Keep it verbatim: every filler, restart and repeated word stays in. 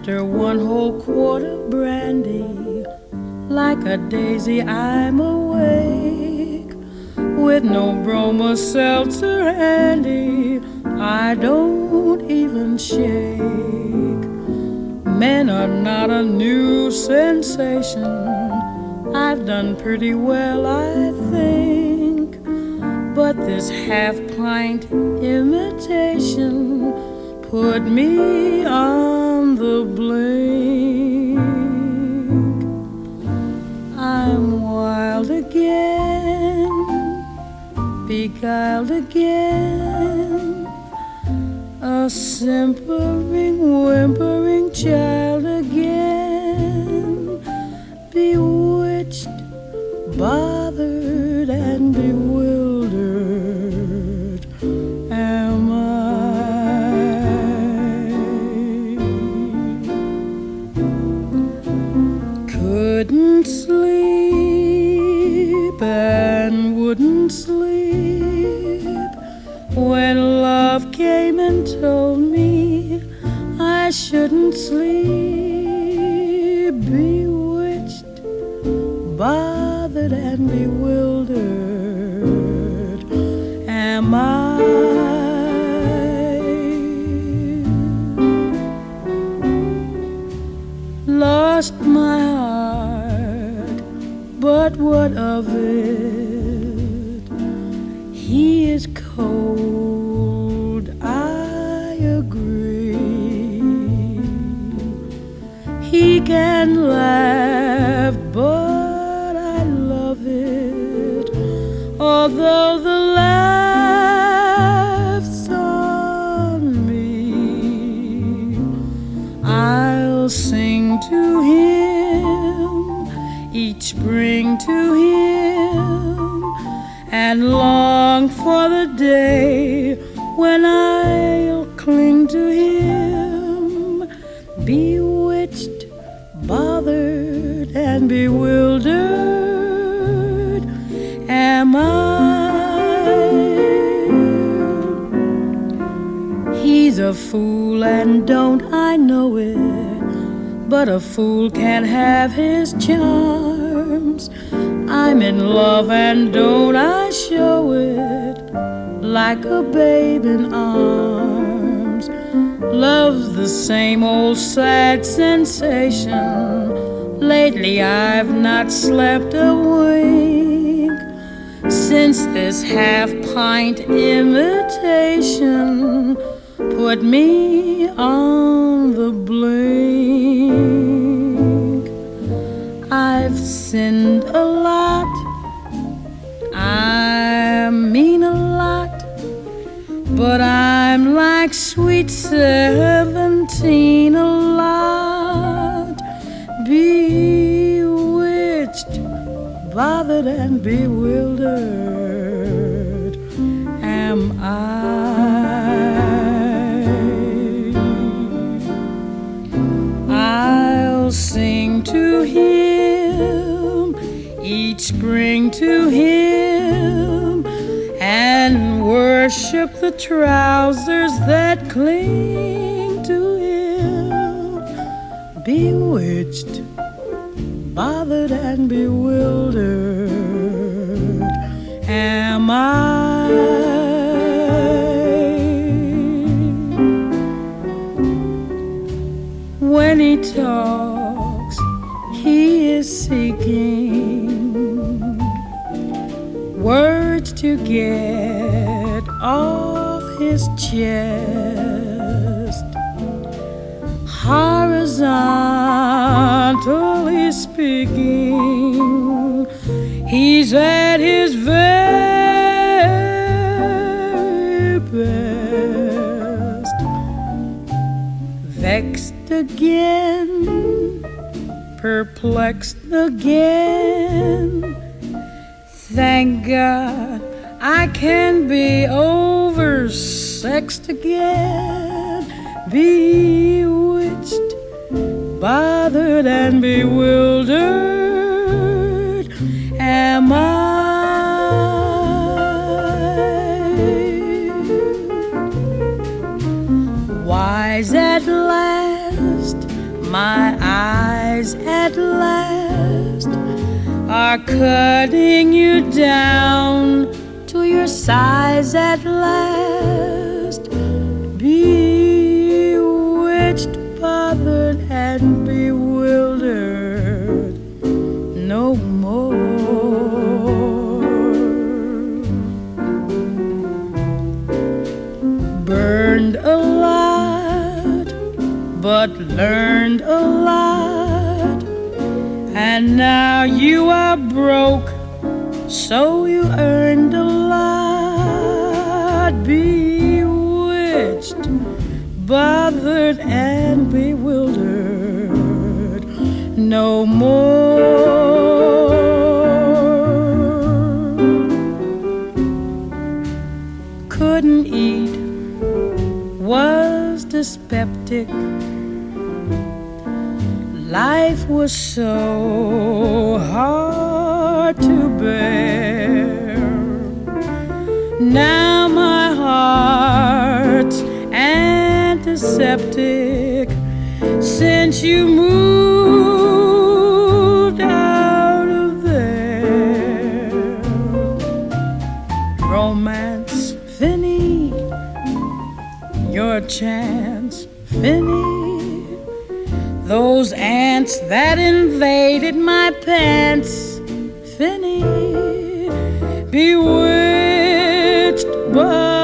After one whole quart of brandy, like a daisy I'm awake, with no Broma seltzer handy, I don't even shake. Men are not a new sensation, I've done pretty well, I think, but this half-pint imitation put me on the blink. I'm wild again, beguiled again, a simpering, whimpering child again, bewitched, bothered, and bewildered am I. Couldn't sleep and wouldn't sleep when love came and told me I shouldn't sleep. Bewitched, bothered, and bewildered am I. Lost my heart, but what of it? He is cold, I agree. He can laugh, but I love it, although the laugh's on me. I'll sing to him, each spring to him, and long for the day when I'll cling to him. Bewitched, bothered, and bewildered am I. He's a fool and don't I know it, but a fool can't have his charms. I'm in love and don't I show it, like a babe in arms. Love's the same old sad sensation. Lately I've not slept a wink, since this half-pint imitation put me on the blink. I've sinned a lot, I mean a lot, but I'm like sweet seventeen a lot. Bewitched, bothered, and bewildered am I. I'll sing to him, each spring to him, and worship the trousers that cling to him. Bewitched, bothered, and bewildered am I. When he talks, he is seeking words to get off his chest. Horizontally speaking, he's at his very best. Vexed again, perplexed again, thank God I can be oversexed again. Bewitched, bothered, and bewildered am I. Wise at last, my eyes at last are cutting you down to your size at last. Bewitched, bothered, and bewildered no more. Burned a lot, but learned a lot, and now you are broke, so you earned a lot. Bewitched, bothered, and bewildered no more. Couldn't eat, was dyspeptic. Life was so hard to bear. Now my heart's antiseptic since you moved out of there. Romance, Finny, your chance, Finny. Those ants that invaded my pants, Finny. Bewitched, but